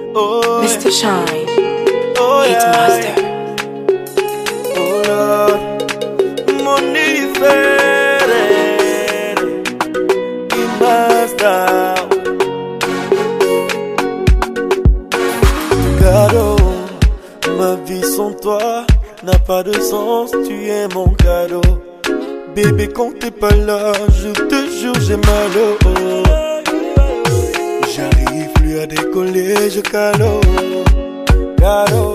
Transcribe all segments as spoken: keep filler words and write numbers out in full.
Oh, mister Shine, oh, Hitmaster. Oh Lord, mon diffère, Hitmaster. Cadeau, ma vie sans toi n'a pas de sens, tu es mon cadeau. Bébé, quand t'es pas là, je te jure, j'ai mal au haut. J'arrive plus à décoller, je calo, calo.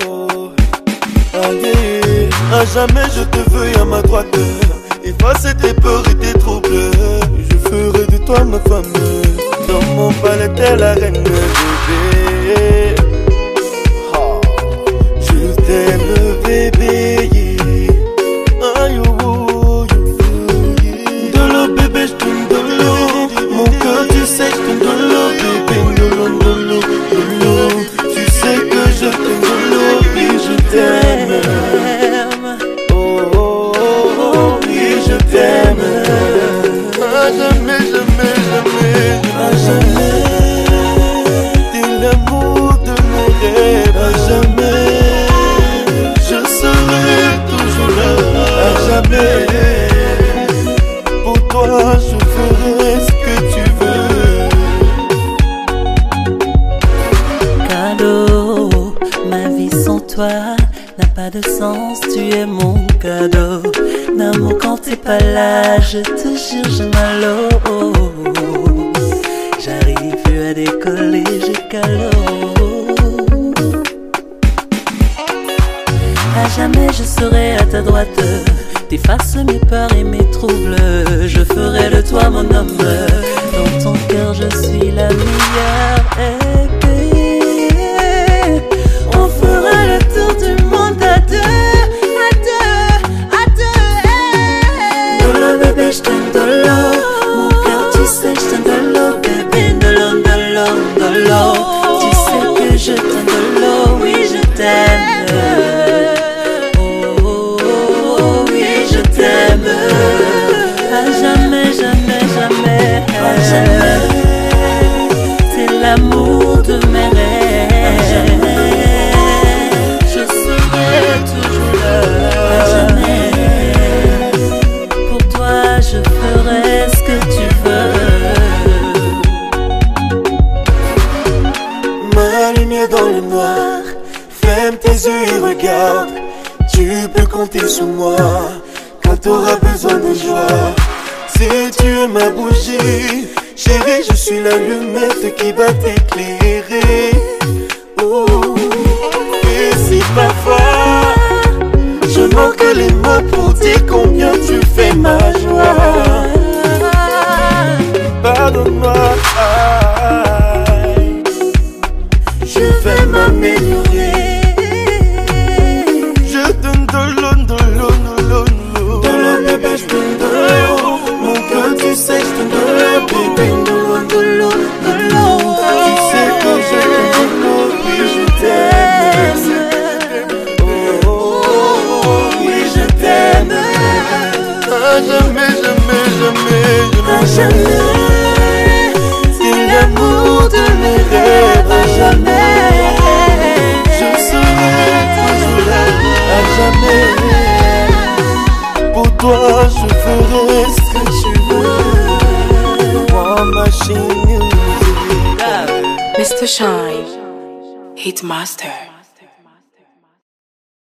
Aïe, à jamais je te veux à ma droite. Effacer tes peurs et tes troubles. Je ferai de toi ma femme. Dans mon palais, t'es la reine, bébé. Oh, je t'aime, bébé. Aïe, oh, oh, oh. De l'eau, bébé, je te donne de l'eau. Mon cœur, tu sais, je te donne de l'eau, bébé. De l'eau, de l'eau, de l'eau. Tu sais que je t'aime de l'eau, oui, je t'aime. Oh, oh, oh, oh, oui, je t'aime. À jamais, jamais, jamais, à jamais. T'es l'amour de mes rêves. À jamais, je serai toujours là. À jamais, pour toi, je ferai ce que tu veux. Cadeau, ma vie sans toi n'a pas de sens, tu es mon cadeau. D'amour quand t'es pas là, je te jure j'ai mal au haut. J'arrive plus à décoller, j'ai calo. À jamais je serai à ta droite, t'effaces mes peurs et mes troubles. Je ferai de toi mon homme, dans ton cœur je suis la meilleure. Hey, baby, on fera le tour du monde à deux, à deux, à deux. Hey. De l'eau bébé je t'aime de l'eau, mon cœur tu sais je t'aime de l'eau, bébé. De l'eau, de l'eau, de l'eau, tu sais que je t'aime de l'eau, oui je t'aime. C'est l'amour de mes rêves. Je serai toujours là. À jamais, pour toi je ferai ce que tu veux. Ma lumière dans le noir, ferme tes yeux et regarde. Tu peux compter sur moi quand t'auras besoin de joie. Si tu es ma bougie, chérie, je suis l'allumette qui va t'éclairer. Oh. Et si parfois je manque les mots pour dire combien tu fais ma joie, pardonne-moi, je vais m'améliorer. Je donne de l'eau, de l'eau, de l'eau, de l'eau. De l'eau, bébé, je donne de l'eau. Mon cœur, tu sais, je donne de l'eau, bébé. De l'eau, de l'eau, de l'eau. Tu sais que je t'aime de l'eau, oui, je t'aime. Oh, oh, oh, oui, je t'aime. À jamais, jamais, jamais, À jamais, c'est l'amour de mes rêves. À jamais, je serai toujours là. À jamais, pour toi, je ferai ce que tu veux. One Machine Music. mister Shine, Hitmaster.